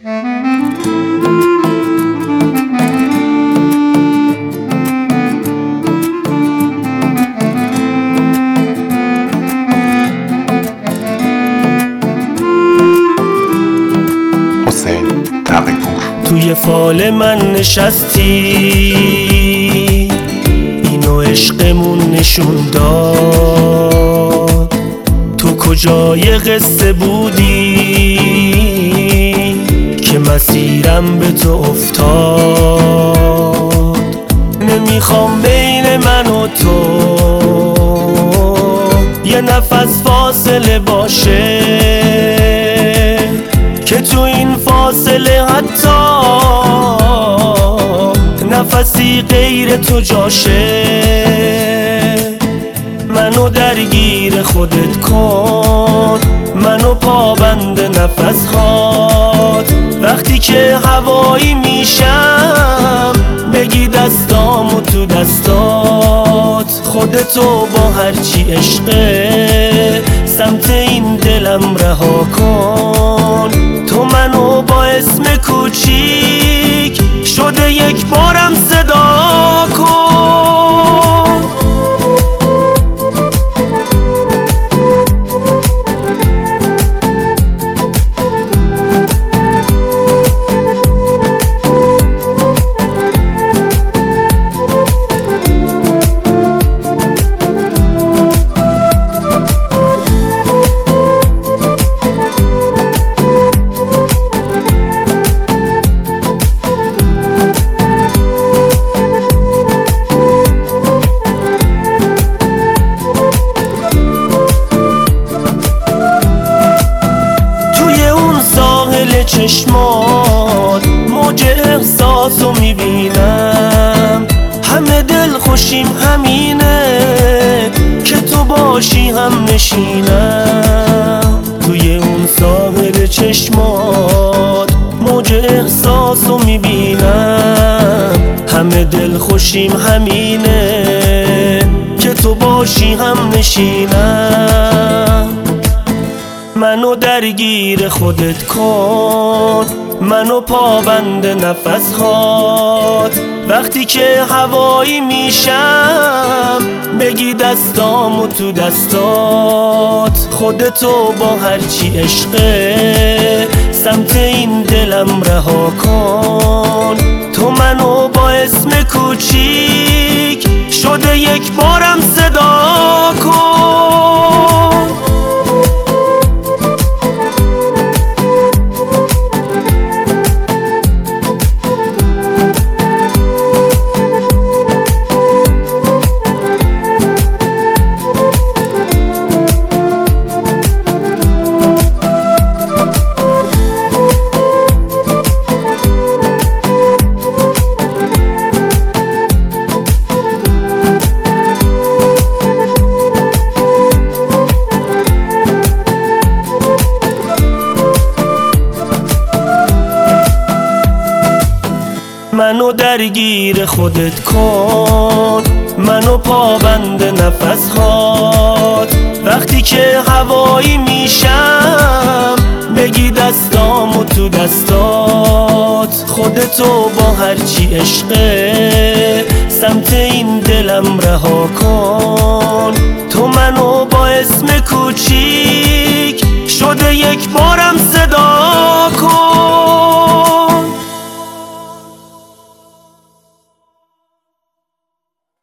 توی فال من نشستی، اینو عشقمون نشون داد. تو کجای قصه بودی که مسیرم به تو افتاد؟ نمیخوام بین من و تو یه نفس فاصله باشه، که تو این فاصله حتی نفسی غیر تو جاشه. منو درگیر خودت کن، منو پابند نفس هات. وقتی که هوایی میشم بگی دستامو تو دستات. خودتو با هرچی عشقه سمت این دلم رها کن. تو منو با اسم کوچیک شده یک بارم صدا کن. چشمات موج احساسو میبینم، همه دل خوشیم همینه که تو باشی هم نشینم. توی اون ساحل چشمات موج احساسو میبینم، همه دل خوشیم همینه که تو باشی هم نشینم. منو درگیر خودت کن، منو پابند نفس هات. وقتی که هوایی میشم بگی دستامو تو دستات. خودتو با هرچی عشقه سمت این دلم رها کن. تو منو با اسم کوچیک شده یک بارم صدا کن. منو درگیر خودت کن، منو پابند نفس هات. وقتی که هوایی میشم بگی دستامو تو دستات. خودتو با هرچی عشقه سمت این دلم رها کن. تو منو با اسم کوچیک شده یک بارم صدا